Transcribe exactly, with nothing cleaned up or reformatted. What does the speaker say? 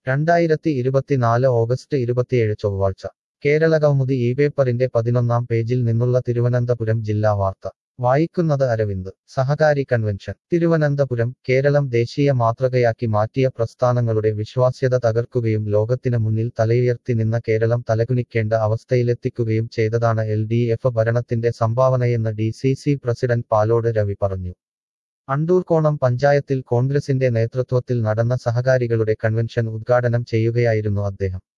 രണ്ടായിരത്തി ഇരുപത്തിനാല് ഓഗസ്റ്റ് ഇരുപത്തിയേഴ് ചൊവ്വാഴ്ച കേരളകൗമുദി ഈ പേപ്പറിന്റെ പതിനൊന്നാം പേജിൽ നിന്നുള്ള തിരുവനന്തപുരം ജില്ലാ വാർത്ത വായിക്കുന്നത് അരവിന്ദ് സഹകാരി കൺവെൻഷൻ തിരുവനന്തപുരം കേരളം ദേശീയ മാതൃകയാക്കി മാറ്റിയ പ്രസ്ഥാനങ്ങളുടെ വിശ്വാസ്യത തകർക്കുകയും ലോകത്തിന് മുന്നിൽ തലയുയർത്തി നിന്ന കേരളം തലകുനിക്കേണ്ട അവസ്ഥയിലെത്തിക്കുകയും ചെയ്തതാണ് എൽ ഡി എഫ് ഭരണത്തിന്റെ സംഭാവനയെന്ന് D C C president Palode Ravi പറഞ്ഞു. അണ്ടൂർക്കോണം പഞ്ചായത്തിൽ കോൺഗ്രസിന്റെ നേതൃത്വത്തിൽ നടന്ന സഹകാരികളുടെ കൺവെൻഷൻ ഉദ്ഘാടനം ചെയ്യുകയായിരുന്നു അദ്ദേഹം.